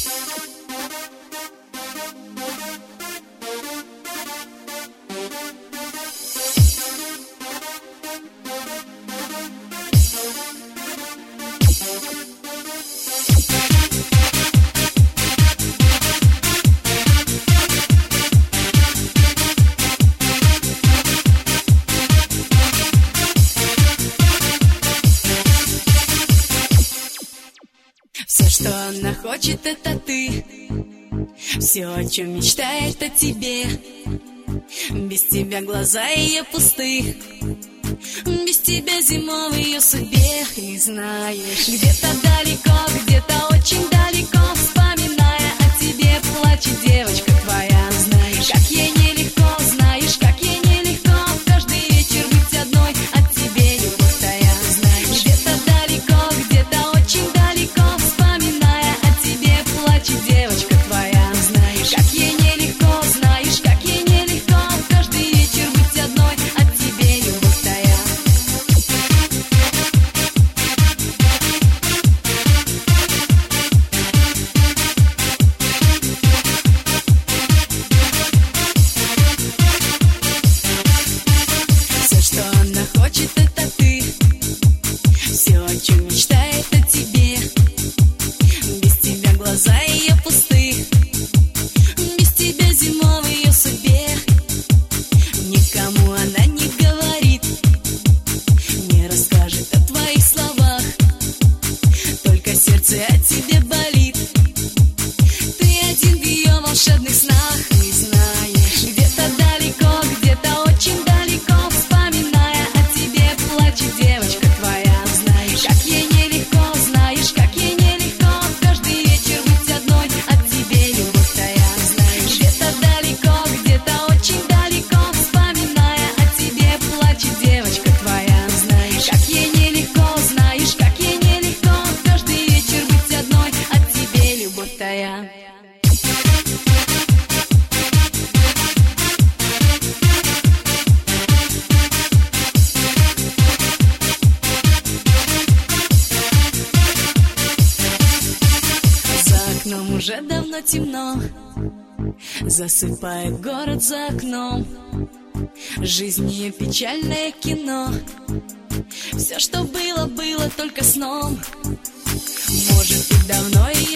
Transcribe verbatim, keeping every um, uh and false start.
Все, что она хочет, это ты. Все, о чем мечтает, о тебе. Без тебя глаза ее пусты. Без тебя зима в ее судьбе. И знаешь, где-то далеко, где-то очень далеко, вспоминая о тебе, плачет девочка твоя. Знаешь, как ей нелегко, знаешь, как ей нелегко каждый вечер быть одной, от тебе любовь тая. Знаешь, где-то далеко, где-то очень далеко, вспоминая о тебе, плачет девочка твоя. Знаешь, как ей нелегко, знаешь, как ей нелегко каждый вечер быть одной, от тебе любовь тая. Все, что она хочет, это ты. Все, о чем мечтает, о тебе. Без тебя глаза ее пусты. Без тебя зима в ее судьбе. Никому она не говорит, не расскажет о твоих словах. Только сердце о тебе болит. Ты один в ее волшебных снах. И знаешь, где-то далеко, где-то очень далеко, вспоминая о тебе, плачет девочка твоя. Знаешь, как ей нелегко, знаешь, как ей нелегко каждый вечер быть одной, от тебе любовь тая. Знаешь, где-то далеко, где-то очень далеко, вспоминая о тебе, плачет девочка твоя. Знаешь, как ей нелегко, знаешь, как ей нелегко каждый вечер быть одной, от тебе любовь тая. За окном уже давно темно, засыпает город за окном. Жизнь ее печальное кино. Все, что было, было только сном. Может, ты давно ее